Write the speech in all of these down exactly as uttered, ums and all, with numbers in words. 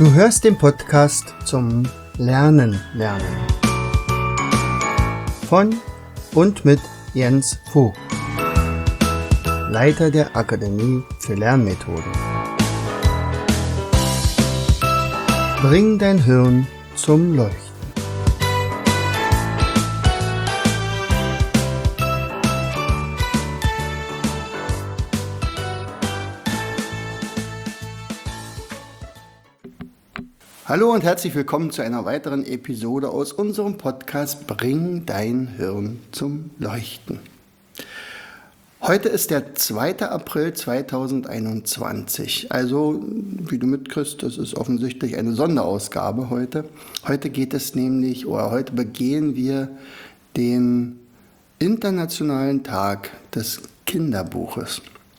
Du hörst den Podcast zum Lernen lernen von und mit Jens Vogt, Leiter der Akademie für Lernmethoden. Bring dein Hirn zum Leuchten. Hallo und herzlich willkommen zu einer weiteren Episode aus unserem Podcast Bring dein Hirn zum Leuchten. Heute ist der zweite April zweitausendeinundzwanzig, also wie du mitkriegst, das ist offensichtlich eine Sonderausgabe heute. Heute geht es nämlich, oder heute begehen wir den Internationalen Tag des Kinderbuches.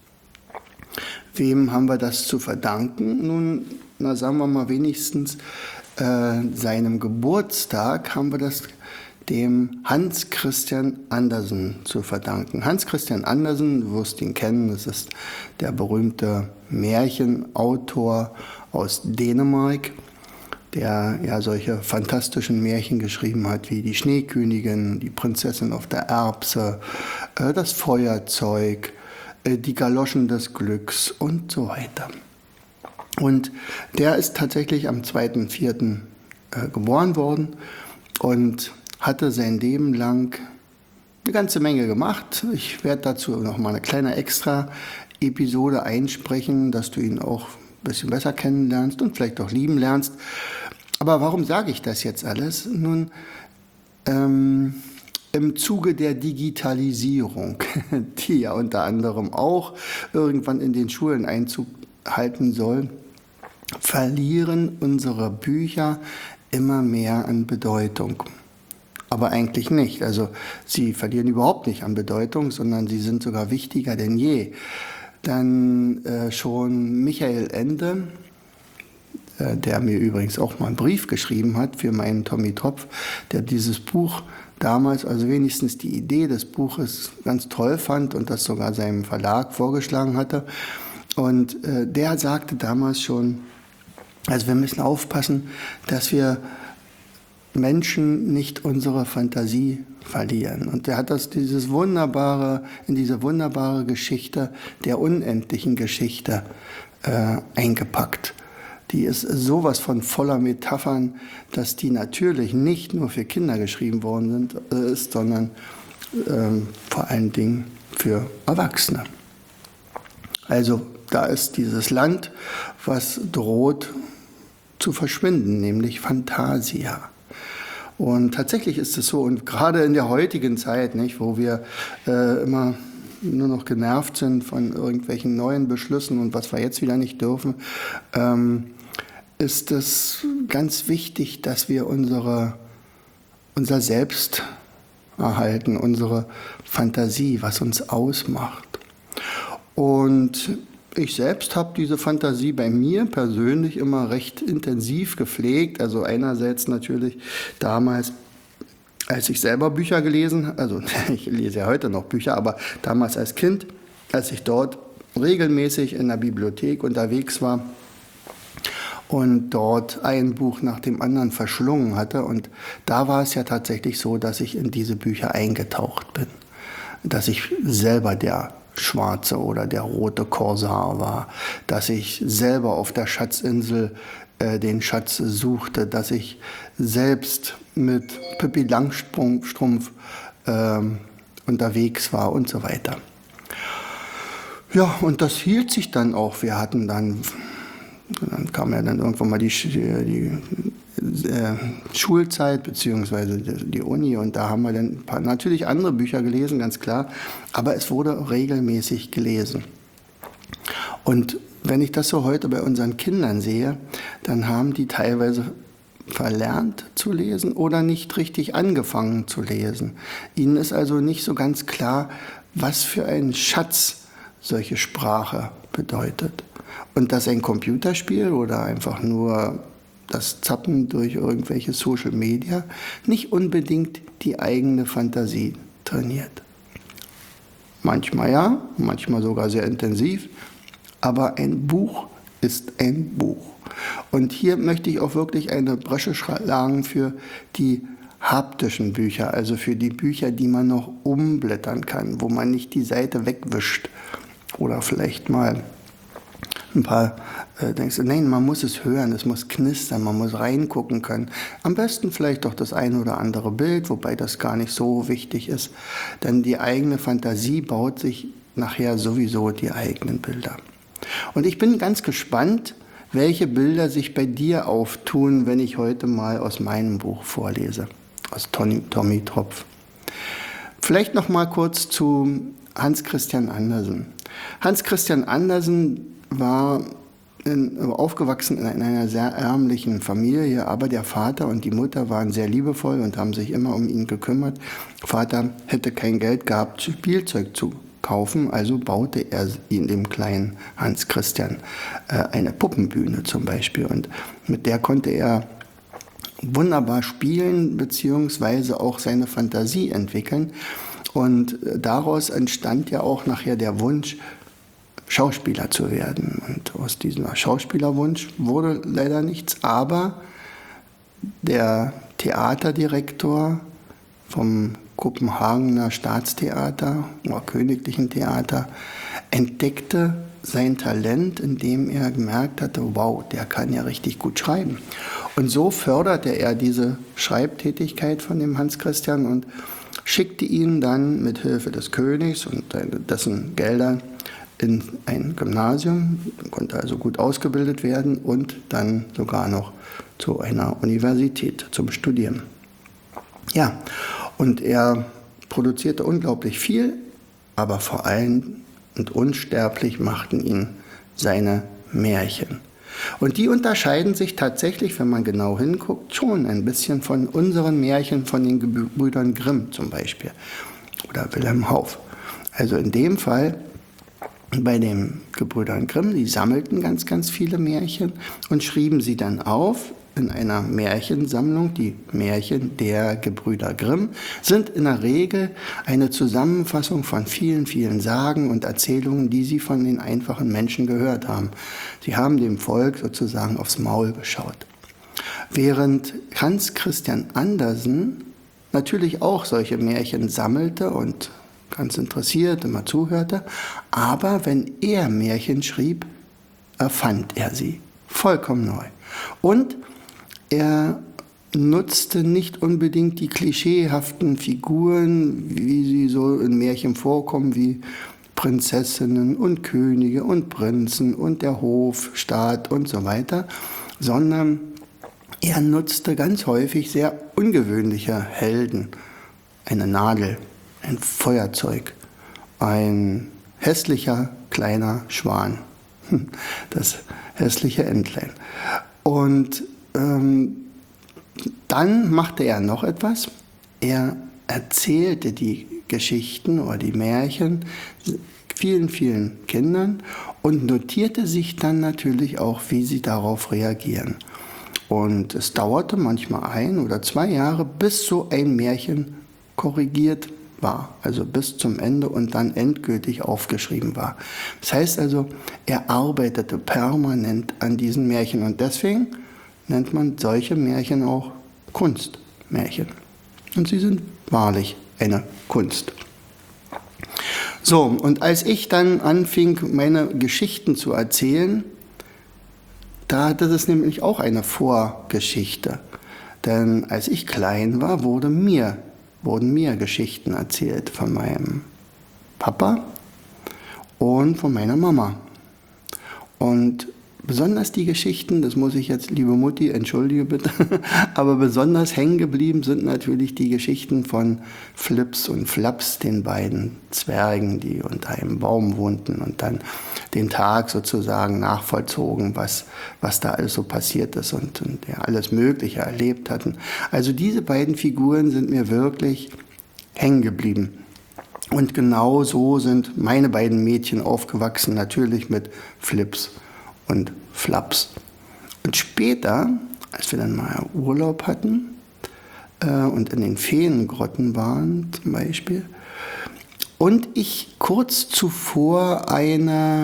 Wem haben wir das zu verdanken? Nun, na sagen wir mal wenigstens äh, seinem Geburtstag haben wir das dem Hans Christian Andersen zu verdanken. Hans Christian Andersen, du wirst ihn kennen, das ist der berühmte Märchenautor aus Dänemark, der ja solche fantastischen Märchen geschrieben hat, wie die Schneekönigin, die Prinzessin auf der Erbse, äh, das Feuerzeug, äh, die Galoschen des Glücks und so weiter. Und der ist tatsächlich am zweiten vierten äh, geboren worden und hatte sein Leben lang eine ganze Menge gemacht. Ich werde dazu noch mal eine kleine Extra-Episode einsprechen, dass du ihn auch ein bisschen besser kennenlernst und vielleicht auch lieben lernst. Aber warum sage ich das jetzt alles? Nun, ähm, im Zuge der Digitalisierung, die ja unter anderem auch irgendwann in den Schulen Einzug halten soll, verlieren unsere Bücher immer mehr an Bedeutung. Aber eigentlich nicht. Also sie verlieren überhaupt nicht an Bedeutung, sondern sie sind sogar wichtiger denn je. Dann äh, schon Michael Ende, äh, der mir übrigens auch mal einen Brief geschrieben hat für meinen Tommy Tropf, der dieses Buch damals, also wenigstens die Idee des Buches ganz toll fand und das sogar seinem Verlag vorgeschlagen hatte. Und äh, der sagte damals schon, also wir müssen aufpassen, dass wir Menschen nicht unsere Fantasie verlieren. Und er hat das dieses wunderbare, in diese wunderbare Geschichte der unendlichen Geschichte äh, eingepackt. Die ist sowas von voller Metaphern, dass die natürlich nicht nur für Kinder geschrieben worden sind, äh, ist, sondern äh, vor allen Dingen für Erwachsene. Also da ist dieses Land, was droht zu verschwinden, nämlich Fantasia. Und tatsächlich ist es so, und gerade in der heutigen Zeit, nicht, wo wir äh, immer nur noch genervt sind von irgendwelchen neuen Beschlüssen und was wir jetzt wieder nicht dürfen, ähm, ist es ganz wichtig, dass wir unsere, unser Selbst erhalten, unsere Fantasie, was uns ausmacht. Und ich selbst habe diese Fantasie bei mir persönlich immer recht intensiv gepflegt. Also einerseits natürlich damals, als ich selber Bücher gelesen habe, also ich lese ja heute noch Bücher, aber damals als Kind, als ich dort regelmäßig in der Bibliothek unterwegs war und dort ein Buch nach dem anderen verschlungen hatte. Und da war es ja tatsächlich so, dass ich in diese Bücher eingetaucht bin, dass ich selber der Schwarze oder der rote Korsar war, dass ich selber auf der Schatzinsel äh, den Schatz suchte, dass ich selbst mit Pippi Langstrumpf äh, unterwegs war und so weiter. Ja, und das hielt sich dann auch. Wir hatten dann, dann kam ja dann irgendwann mal die, die äh, Schulzeit beziehungsweise die Uni und da haben wir dann ein paar, natürlich andere Bücher gelesen, ganz klar, aber es wurde regelmäßig gelesen. Und wenn ich das so heute bei unseren Kindern sehe, dann haben die teilweise verlernt zu lesen oder nicht richtig angefangen zu lesen. Ihnen ist also nicht so ganz klar, was für ein Schatz solche Sprache bedeutet. Und dass ein Computerspiel oder einfach nur das Zappen durch irgendwelche Social Media nicht unbedingt die eigene Fantasie trainiert. Manchmal ja, manchmal sogar sehr intensiv, aber ein Buch ist ein Buch. Und hier möchte ich auch wirklich eine Bresche schlagen für die haptischen Bücher, also für die Bücher, die man noch umblättern kann, wo man nicht die Seite wegwischt oder vielleicht mal ein paar äh, denkst du, nein, man muss es hören, es muss knistern, man muss reingucken können. Am besten vielleicht doch das eine oder andere Bild, wobei das gar nicht so wichtig ist, denn die eigene Fantasie baut sich nachher sowieso die eigenen Bilder. Und ich bin ganz gespannt, welche Bilder sich bei dir auftun, wenn ich heute mal aus meinem Buch vorlese, aus Tommy, Tommy Tropf. Vielleicht noch mal kurz zu Hans Christian Andersen. Hans Christian Andersen war in, aufgewachsen in einer sehr ärmlichen Familie, aber der Vater und die Mutter waren sehr liebevoll und haben sich immer um ihn gekümmert. Vater hätte kein Geld gehabt, Spielzeug zu kaufen, also baute er ihn, dem kleinen Hans Christian, äh, eine Puppenbühne zum Beispiel. Und mit der konnte er wunderbar spielen, beziehungsweise auch seine Fantasie entwickeln. Und daraus entstand ja auch nachher der Wunsch, Schauspieler zu werden. Und aus diesem Schauspielerwunsch wurde leider nichts, aber der Theaterdirektor vom Kopenhagener Staatstheater oder Königlichen Theater entdeckte sein Talent, indem er gemerkt hatte, wow, der kann ja richtig gut schreiben. Und so förderte er diese Schreibtätigkeit von dem Hans Christian und schickte ihn dann mit Hilfe des Königs und dessen Geldern in ein Gymnasium, konnte also gut ausgebildet werden und dann sogar noch zu einer Universität zum Studieren. Ja, und er produzierte unglaublich viel, aber vor allem und unsterblich machten ihn seine Märchen. Und die unterscheiden sich tatsächlich, wenn man genau hinguckt, schon ein bisschen von unseren Märchen, von den Gebrüdern Grimm zum Beispiel oder Wilhelm Hauff. Also in dem Fall bei den Gebrüdern Grimm, die sammelten ganz, ganz viele Märchen und schrieben sie dann auf in einer Märchensammlung. Die Märchen der Gebrüder Grimm sind in der Regel eine Zusammenfassung von vielen, vielen Sagen und Erzählungen, die sie von den einfachen Menschen gehört haben. Sie haben dem Volk sozusagen aufs Maul geschaut. Während Hans Christian Andersen natürlich auch solche Märchen sammelte und ganz interessiert immer zuhörte, aber wenn er Märchen schrieb, erfand er sie vollkommen neu. Und er nutzte nicht unbedingt die klischeehaften Figuren, wie sie so in Märchen vorkommen, wie Prinzessinnen und Könige und Prinzen und der Hofstaat und so weiter, sondern er nutzte ganz häufig sehr ungewöhnliche Helden. Eine Nadel, ein Feuerzeug, ein hässlicher kleiner Schwan, das hässliche Entlein. Und ähm, dann machte er noch etwas. Er erzählte die Geschichten oder die Märchen vielen, vielen Kindern und notierte sich dann natürlich auch, wie sie darauf reagieren. Und es dauerte manchmal ein oder zwei Jahre, bis so ein Märchen korrigiert war, also bis zum Ende und dann endgültig aufgeschrieben war. Das heißt also, er arbeitete permanent an diesen Märchen und deswegen nennt man solche Märchen auch Kunstmärchen. Und sie sind wahrlich eine Kunst. So, und als ich dann anfing, meine Geschichten zu erzählen, da hatte es nämlich auch eine Vorgeschichte. Denn als ich klein war, wurde mir wurden mir Geschichten erzählt von meinem Papa und von meiner Mama. Und besonders die Geschichten, das muss ich jetzt, liebe Mutti, entschuldige bitte, aber besonders hängen geblieben sind natürlich die Geschichten von Flips und Flaps, den beiden Zwergen, die unter einem Baum wohnten und dann den Tag sozusagen nachvollzogen, was, was da alles so passiert ist und, und ja, alles Mögliche erlebt hatten. Also diese beiden Figuren sind mir wirklich hängen geblieben. Und genau so sind meine beiden Mädchen aufgewachsen, natürlich mit Flips und Flaps. Und später, als wir dann mal Urlaub hatten äh, und in den Feengrotten waren zum Beispiel, und ich kurz zuvor eine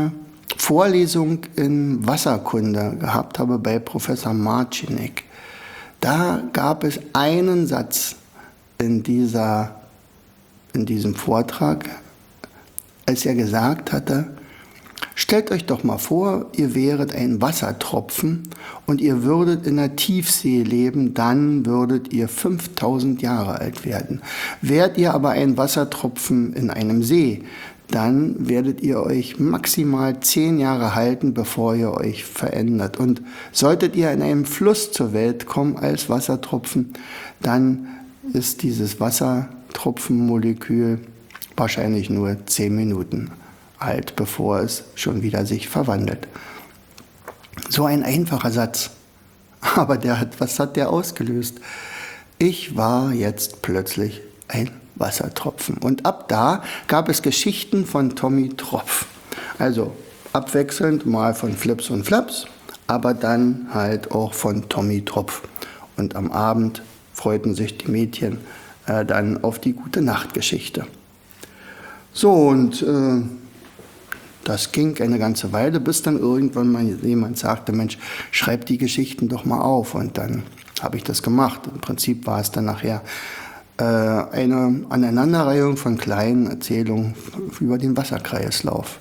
Vorlesung in Wasserkunde gehabt habe bei Professor Marcinek. Da gab es einen Satz in, dieser, in diesem Vortrag, als er gesagt hatte, stellt euch doch mal vor, ihr wäret ein Wassertropfen und ihr würdet in der Tiefsee leben, dann würdet ihr fünftausend Jahre alt werden. Wärt ihr aber ein Wassertropfen in einem See, dann werdet ihr euch maximal zehn Jahre halten, bevor ihr euch verändert. Und solltet ihr in einem Fluss zur Welt kommen als Wassertropfen, dann ist dieses Wassertropfenmolekül wahrscheinlich nur zehn Minuten alt, bevor es schon wieder sich verwandelt. So ein einfacher Satz. Aber der hat, was hat der ausgelöst? Ich war jetzt plötzlich ein Wassertropfen. Und ab da gab es Geschichten von Tommy Tropf. Also abwechselnd mal von Flips und Flaps, aber dann halt auch von Tommy Tropf. Und am Abend freuten sich die Mädchen äh, dann auf die Gute-Nacht-Geschichte. So, und äh, das ging eine ganze Weile, bis dann irgendwann mal jemand sagte, Mensch, schreib die Geschichten doch mal auf. Und dann habe ich das gemacht. Im Prinzip war es dann nachher eine Aneinanderreihung von kleinen Erzählungen über den Wasserkreislauf.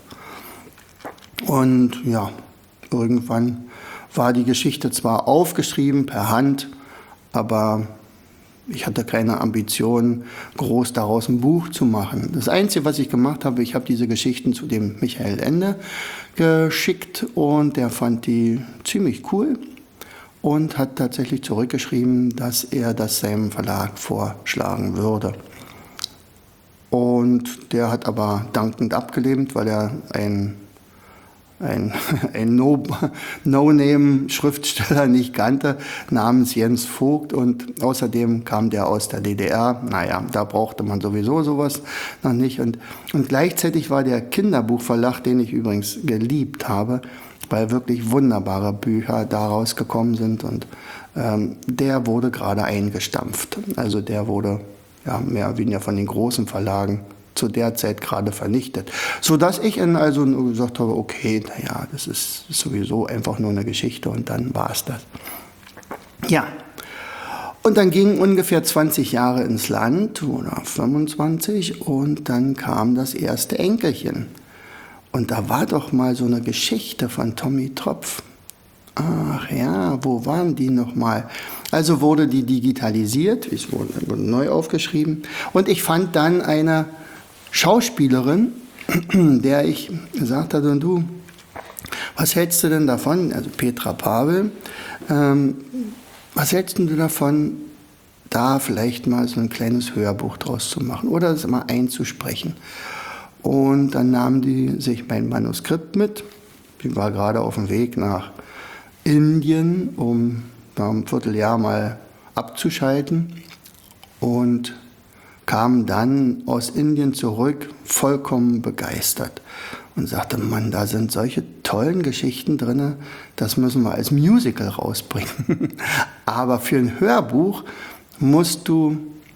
Und ja, irgendwann war die Geschichte zwar aufgeschrieben per Hand, aber ich hatte keine Ambition, groß daraus ein Buch zu machen. Das Einzige, was ich gemacht habe, ich habe diese Geschichten zu dem Michael Ende geschickt und der fand die ziemlich cool. Und hat tatsächlich zurückgeschrieben, dass er das seinem Verlag vorschlagen würde. Und der hat aber dankend abgelehnt, weil er ein, ein, ein No- No-Name-Schriftsteller nicht kannte, namens Jens Vogt. Und außerdem kam der aus der D D R. Naja, da brauchte man sowieso sowas noch nicht. Und, und gleichzeitig war der Kinderbuchverlag, den ich übrigens geliebt habe, weil wirklich wunderbare Bücher daraus gekommen sind und ähm, der wurde gerade eingestampft. Also der wurde ja, mehr oder weniger von den großen Verlagen zu der Zeit gerade vernichtet. Sodass ich dann also gesagt habe, okay, naja, das ist sowieso einfach nur eine Geschichte und dann war es das. Ja, und dann gingen ungefähr zwanzig Jahre ins Land oder fünfundzwanzig und dann kam das erste Enkelchen. Und da war doch mal so eine Geschichte von Tommy Tropf. Ach ja, wo waren die nochmal? Also wurde die digitalisiert, es wurde, wurde neu aufgeschrieben. Und ich fand dann eine Schauspielerin, der ich gesagt hatte, und du, was hältst du denn davon? Also Petra Pavel, ähm, was hältst du davon, da vielleicht mal so ein kleines Hörbuch draus zu machen oder das mal einzusprechen? Und dann nahm die sich mein Manuskript mit. Die war gerade auf dem Weg nach Indien, um nach einem Vierteljahr mal abzuschalten. Und kam dann aus Indien zurück, vollkommen begeistert. Und sagte, Mann, da sind solche tollen Geschichten drin, das müssen wir als Musical rausbringen. Aber für ein Hörbuch musst du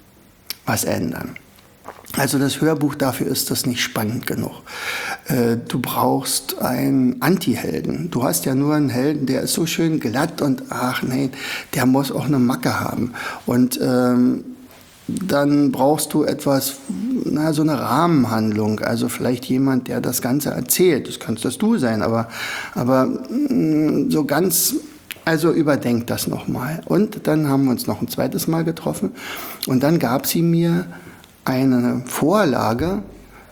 was ändern. Also das Hörbuch, dafür ist das nicht spannend genug. Du brauchst einen Anti-Helden. Du hast ja nur einen Helden, der ist so schön glatt und ach nee, der muss auch eine Macke haben. Und ähm, dann brauchst du etwas, na, so eine Rahmenhandlung. Also vielleicht jemand, der das Ganze erzählt. Das kannst das du sein, aber, aber mh, so ganz... Also überdenk das nochmal. Und dann haben wir uns noch ein zweites Mal getroffen und dann gab sie mir eine Vorlage,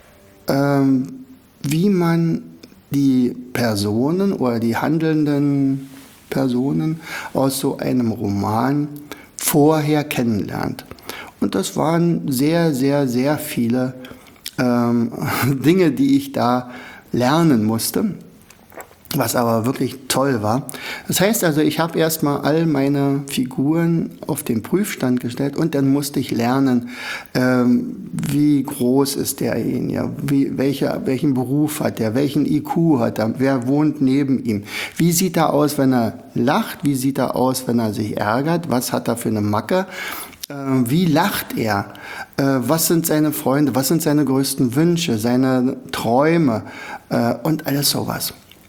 ähm, wie man die Personen oder die handelnden Personen aus so einem Roman vorher kennenlernt. Und das waren sehr, sehr, sehr viele ähm, Dinge, die ich da lernen musste, was aber wirklich toll war. Das heißt also, ich habe erstmal all meine Figuren auf den Prüfstand gestellt und dann musste ich lernen, ähm, wie groß ist derjenige, wie, welche, welchen Beruf hat er, welchen I Q hat er, wer wohnt neben ihm, wie sieht er aus, wenn er lacht, wie sieht er aus, wenn er sich ärgert, was hat er für eine Macke, äh, wie lacht er, äh, was sind seine Freunde, was sind seine größten Wünsche, seine Träume äh, und alles sowas.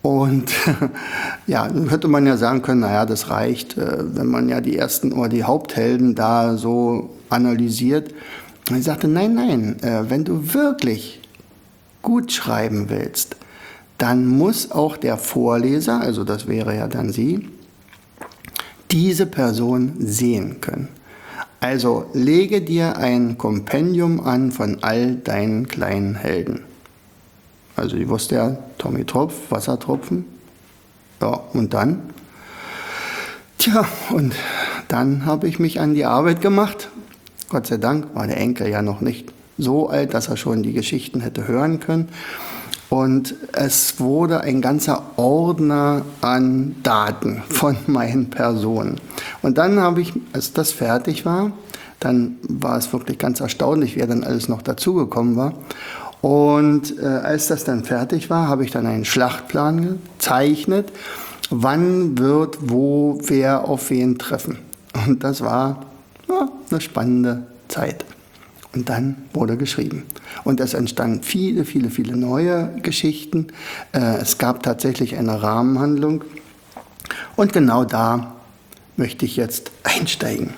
Und ja, dann hätte man ja sagen können, naja, das reicht, wenn man ja die ersten oder die Haupthelden da so analysiert. Und ich sagte, nein, nein, wenn du wirklich gut schreiben willst, dann muss auch der Vorleser, also das wäre ja dann sie, diese Person sehen können. Also lege dir ein Kompendium an von all deinen kleinen Helden. Also ich wusste ja, Tommy Tropf, Wassertropfen. Ja, und dann? Tja, und dann habe ich mich an die Arbeit gemacht. Gott sei Dank war der Enkel ja noch nicht so alt, dass er schon die Geschichten hätte hören können. Und es wurde ein ganzer Ordner an Daten von meinen Personen. Und dann habe ich, als das fertig war, dann war es wirklich ganz erstaunlich, wer dann alles noch dazugekommen war. Und äh, als das dann fertig war, habe ich dann einen Schlachtplan gezeichnet, wann wird wo wer auf wen treffen. Und das war ja, eine spannende Zeit. Und dann wurde geschrieben. Und es entstanden viele, viele, viele neue Geschichten. Äh, es gab tatsächlich eine Rahmenhandlung. Und genau da möchte ich jetzt einsteigen.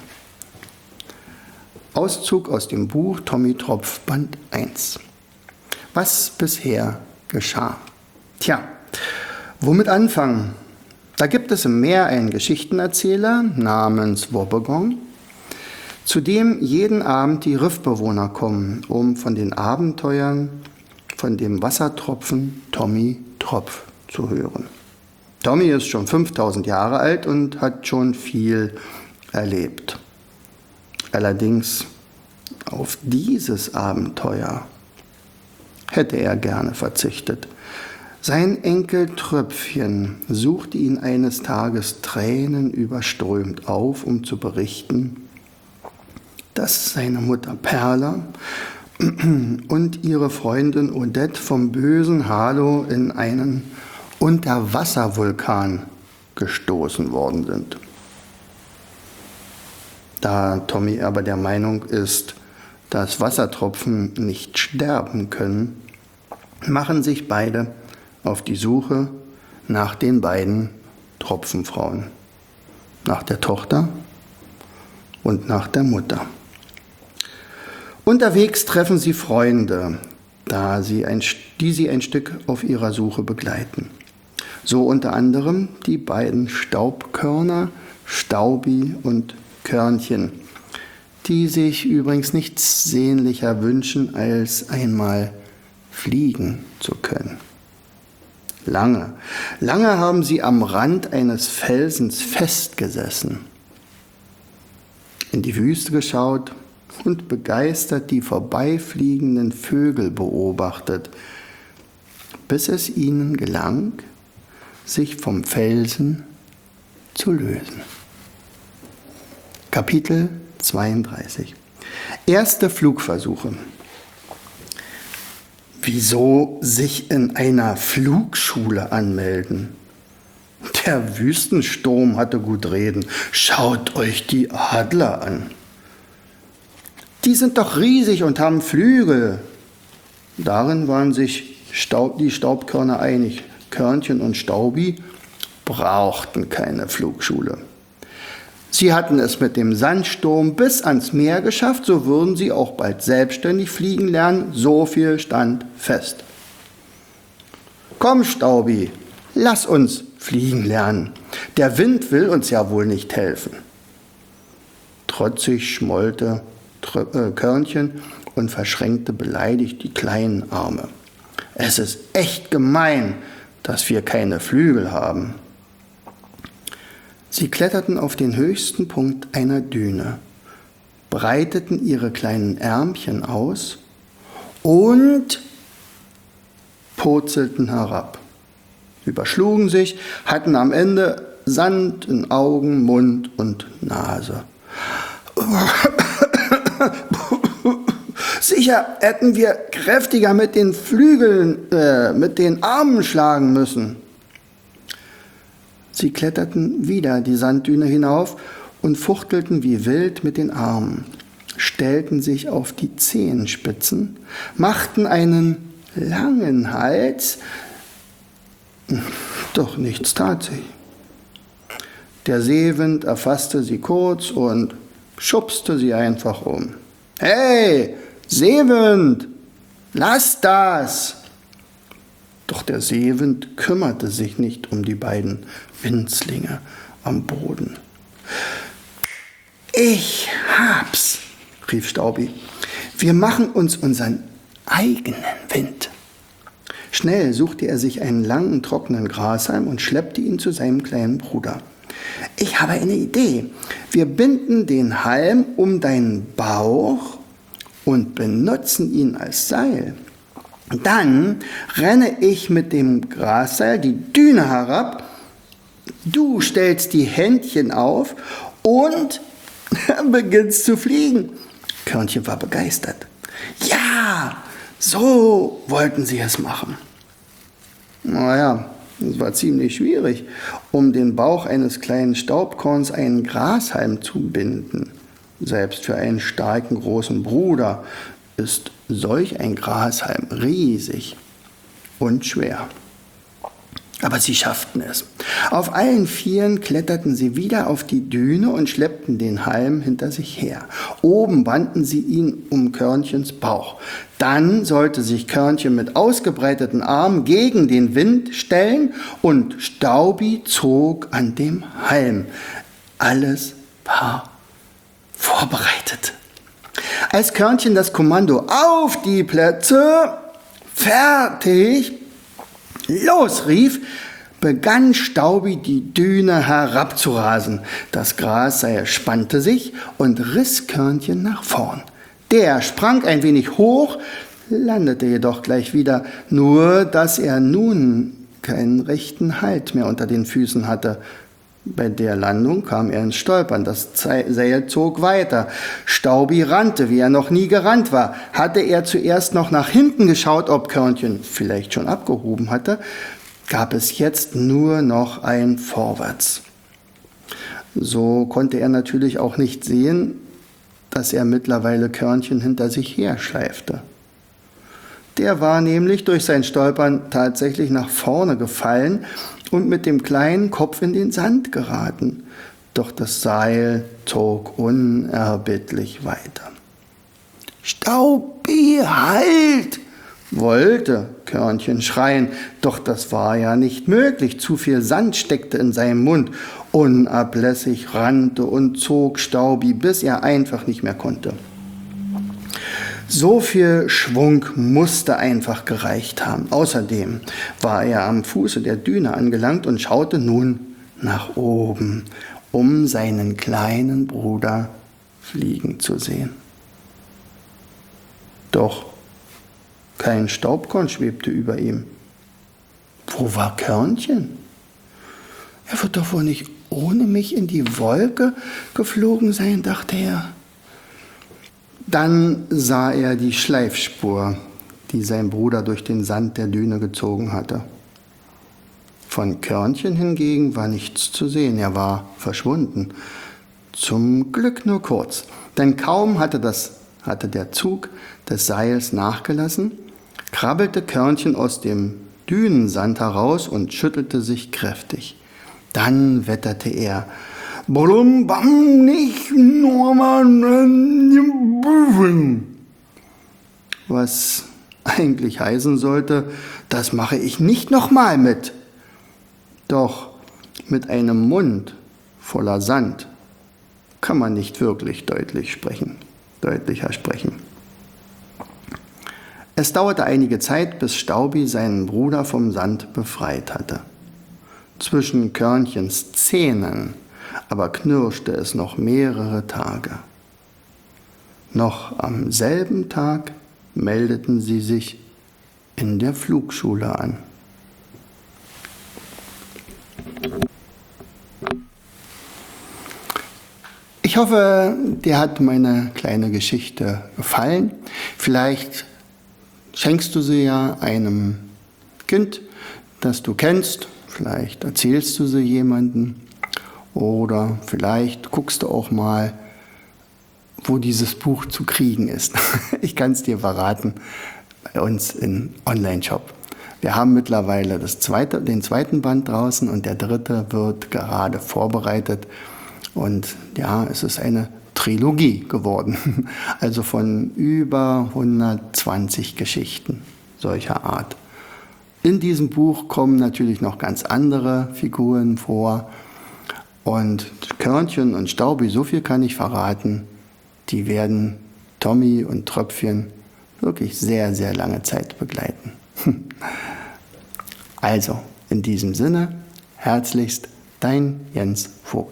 Auszug aus dem Buch Tommy Tropf, Band eins. Was bisher geschah. Tja, womit anfangen? Da gibt es im Meer einen Geschichtenerzähler namens Wobbegong, zu dem jeden Abend die Riffbewohner kommen, um von den Abenteuern von dem Wassertropfen Tommy Tropf zu hören. Tommy ist schon fünftausend Jahre alt und hat schon viel erlebt. Allerdings auf dieses Abenteuer hätte er gerne verzichtet. Sein Enkel Tröpfchen suchte ihn eines Tages tränenüberströmt auf, um zu berichten, dass seine Mutter Perla und ihre Freundin Odette vom bösen Harlow in einen Unterwasservulkan gestoßen worden sind. Da Tommy aber der Meinung ist, dass Wassertropfen nicht sterben können, machen sich beide auf die Suche nach den beiden Tropfenfrauen, nach der Tochter und nach der Mutter. Unterwegs treffen sie Freunde, da sie ein, die sie ein Stück auf ihrer Suche begleiten. So unter anderem die beiden Staubkörner, Staubi und Körnchen, die sich übrigens nichts sehnlicher wünschen, als einmal fliegen zu können. Lange, lange haben sie am Rand eines Felsens festgesessen, in die Wüste geschaut und begeistert die vorbeifliegenden Vögel beobachtet, bis es ihnen gelang, sich vom Felsen zu lösen. Kapitel zweiunddreißig. Erste Flugversuche. Wieso sich in einer Flugschule anmelden? Der Wüstensturm hatte gut reden. Schaut euch die Adler an. Die sind doch riesig und haben Flügel. Darin waren sich Staub, die Staubkörner einig. Körnchen und Staubi brauchten keine Flugschule. Sie hatten es mit dem Sandsturm bis ans Meer geschafft, so würden sie auch bald selbstständig fliegen lernen, so viel stand fest. Komm, Staubi, lass uns fliegen lernen. Der Wind will uns ja wohl nicht helfen. Trotzig schmollte Tr- äh, Körnchen und verschränkte beleidigt die kleinen Arme. Es ist echt gemein, dass wir keine Flügel haben. Sie kletterten auf den höchsten Punkt einer Düne, breiteten ihre kleinen Ärmchen aus und purzelten herab, überschlugen sich, hatten am Ende Sand in Augen, Mund und Nase. Sicher hätten wir kräftiger mit den Flügeln, äh, mit den Armen schlagen müssen. Sie kletterten wieder die Sanddüne hinauf und fuchtelten wie wild mit den Armen, stellten sich auf die Doch nichts tat sie. Der Seewind erfasste sie kurz und schubste sie einfach um. »Hey, Seewind, lass das!« Doch der Seewind kümmerte sich nicht um die beiden Winzlinge am Boden. »Ich hab's«, rief Staubi. »Wir machen uns unseren eigenen Wind.« Schnell suchte er sich einen langen, trockenen Grashalm und schleppte ihn zu seinem kleinen Bruder. »Ich habe eine Idee. Wir binden den Halm um deinen Bauch und benutzen ihn als Seil. Dann renne ich mit dem Grasseil die Düne herab, du stellst die Händchen auf und beginnst zu fliegen.« Körnchen war begeistert. »Ja, so wollten sie es machen.« Naja, es war ziemlich schwierig, um den Bauch eines kleinen Staubkorns einen Grashalm zu binden. Selbst für einen starken großen Bruder ist solch ein Grashalm riesig und schwer. Aber sie schafften es. Auf allen Vieren kletterten sie wieder auf die Düne und schleppten den Halm hinter sich her. Oben banden sie ihn um Körnchens Bauch. Dann sollte sich Körnchen mit ausgebreiteten Armen gegen den Wind stellen und Staubi zog an dem Halm. Alles war vorbereitet. Als Körnchen das Kommando auf die Plätze, fertig, losrief, begann Staubi die Düne herabzurasen. Das Grasseil spannte sich und riss Körnchen nach vorn. Der sprang ein wenig hoch, landete jedoch gleich wieder, nur dass er nun keinen rechten Halt mehr unter den Füßen hatte. Bei der Landung kam er ins Stolpern, das Seil zog weiter. Staubi rannte, wie er noch nie gerannt war. Hatte er zuerst noch nach hinten geschaut, ob Körnchen vielleicht schon abgehoben hatte, gab es jetzt nur noch ein Vorwärts. So konnte er natürlich auch nicht sehen, dass er mittlerweile Körnchen hinter sich her schleifte. Der war nämlich durch sein Stolpern tatsächlich nach vorne gefallen und mit dem kleinen Kopf in den Sand geraten. Doch das Seil zog unerbittlich weiter. »Staubi, halt!« wollte Körnchen schreien, doch das war ja nicht möglich. Zu viel Sand steckte in seinem Mund. Unablässig rannte und zog Staubi, bis er einfach nicht mehr konnte. So viel Schwung musste einfach gereicht haben. Außerdem war er am Fuße der Düne angelangt und schaute nun nach oben, um seinen kleinen Bruder fliegen zu sehen. Doch kein Staubkorn schwebte über ihm. Wo war Körnchen? Er wird doch wohl nicht ohne mich in die Wolke geflogen sein, dachte er. Dann sah er die Schleifspur, die sein Bruder durch den Sand der Düne gezogen hatte. Von Körnchen hingegen war nichts zu sehen, er war verschwunden. Zum Glück nur kurz, denn kaum hatte, das, hatte der Zug des Seils nachgelassen, krabbelte Körnchen aus dem Dünensand heraus und schüttelte sich kräftig. Dann wetterte er, Blum, bam, nicht nur mal was eigentlich heißen sollte, das mache ich nicht nochmal mit. Doch mit einem Mund voller Sand kann man nicht wirklich deutlich sprechen, deutlicher sprechen. Es dauerte einige Zeit, bis Staubi seinen Bruder vom Sand befreit hatte. Zwischen Körnchens Zähnen aber knirschte es noch mehrere Tage. Noch am selben Tag meldeten sie sich in der Flugschule an. Ich hoffe, dir hat meine kleine Geschichte gefallen. Vielleicht schenkst du sie ja einem Kind, das du kennst. Vielleicht erzählst du sie jemandem. Oder vielleicht guckst du auch mal, wo dieses Buch zu kriegen ist. Ich kann es dir verraten, bei uns im Online-Shop. Wir haben mittlerweile das zweite, den zweiten Band draußen und der dritte wird gerade vorbereitet. Und ja, es ist eine Trilogie geworden, also von über hundertzwanzig Geschichten solcher Art. In diesem Buch kommen natürlich noch ganz andere Figuren vor und Körnchen und Staubi, so viel kann ich verraten, die werden Tommy und Tröpfchen wirklich sehr, sehr lange Zeit begleiten. Also, in diesem Sinne, herzlichst, dein Jens Vogt.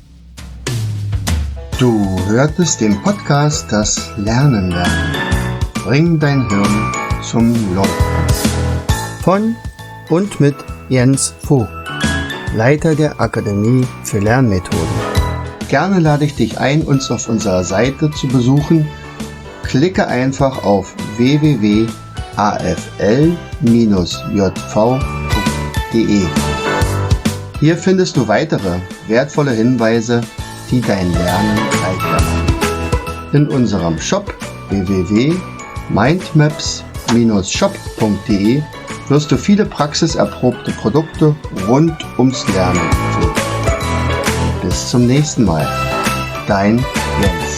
Du hörtest den Podcast Das Lernen lernen. Bring dein Hirn zum Laufen. Von und mit Jens Vogt, Leiter der Akademie für Lernmethoden. Gerne lade ich dich ein, uns auf unserer Seite zu besuchen. Klicke einfach auf w w w punkt a f l bindestrich j v punkt d e. Hier findest du weitere wertvolle Hinweise, die dein Lernen leichter machen. In unserem Shop w w w punkt mindmaps bindestrich shop punkt d e wirst du viele praxiserprobte Produkte rund ums Lernen finden. Bis zum nächsten Mal. Dein Jens.